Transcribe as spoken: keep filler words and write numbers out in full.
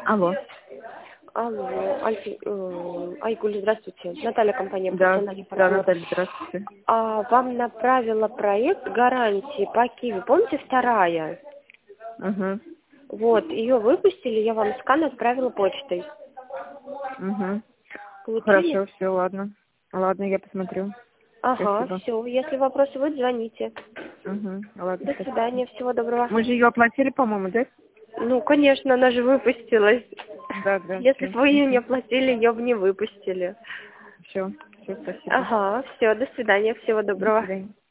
Алло. Алло, Альфи, э, Айгуль, здравствуйте. Наталья, компания Да, «Профессиональный да, партнер». Наталья, здравствуйте. А, вам направила проект гарантии по Киви. Помните, вторая? Угу. Вот, ее выпустили, я вам скан отправила почтой. Угу. Получили? Хорошо, все, ладно. Ладно, я посмотрю. Ага, Спасибо. все. Если вопросы будут, звоните. Угу. Ладно, До спасибо. свидания, всего доброго. Мы же ее оплатили, по-моему, да? Ну, конечно, она же выпустилась. Да, да. Если бы вы ее не оплатили, ее бы не выпустили. Все, все, спасибо. Ага, все, до свидания, всего До доброго. свидания.